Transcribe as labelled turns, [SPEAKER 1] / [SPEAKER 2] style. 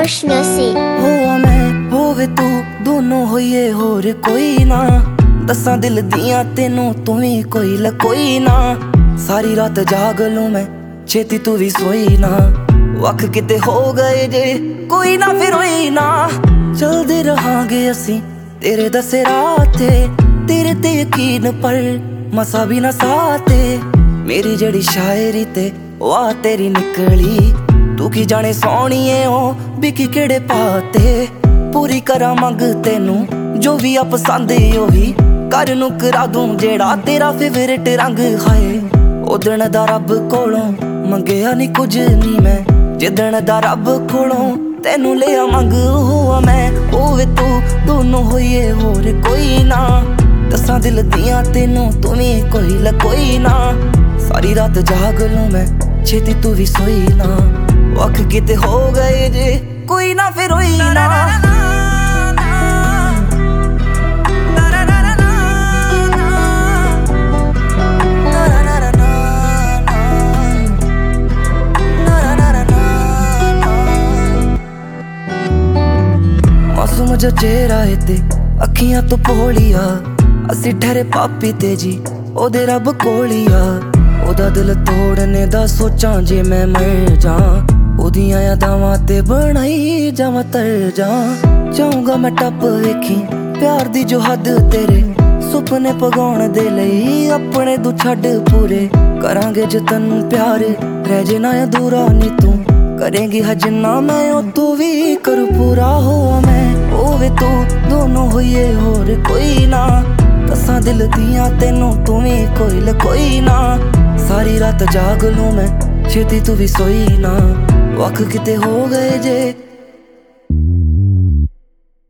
[SPEAKER 1] रोशनियों से।
[SPEAKER 2] हो मैं होवे तू दोनों होइए होर कोई ना, दसा दिल दियां तेनू तू ही कोई लकोई ना। सारी रात जाग लूं मैं छेती तू भी सोई ना, वख किते हो गए जे कोई ना फिर होई ना। चलदे रहांगे असी तेरे दसे राते, तेरे ते यकीन पर मसा भी ना साते। मेरी जड़ी शायरी ते वाह तेरी निकली, तू की जाने सोहणीए ओ बिकी केड़े पाते। पूरी करा मंग तेनू जो भी आ पसंद ओही कर नू करा दूं जेड़ा तेरा फेवरेट रंग हाए। उदण दा रब कोलों मंगया नी कुछ नी मैं, जिदण दा रब कोलों तेनू लिया मंग हुआ मैं। होवे तू दोनों होइए होर कोई ना, दसा दिल दियां तेनू तू भी कोई लकोई ना। सारी रात जाग लूं मैं छेती तू भी सोई ना, वख किते हो गए जे कोई ना फिर होई ना। मासूम जो चेहरा है ते अखियां तो भोलिया, असी ठहरे पापी ते जी ओदे रब कोलिया। ओदा दिल तोड़ने दा सोचां जे मैं मर जा, ओदियां यादां ते बनाई जावां तर जा। चाहूंगा मैं टप वेखी प्यार दी जो हद तेरे, सुपने पगाउण दे लई अपने तू छड्ड पूरे। करांगे जतन प्यार रह जे ना अधूरा नी तू, करेंगी हजना मैं ओ तू भी करू पूरा। हो मैं होवे तू दोनों होइए होर कोई ना, दसा दिल दियां तेनू तू भी कोई लकोई ना। सारी रात जाग लूं मैं छेती तू भी सोई ना, वख किते हो गए जे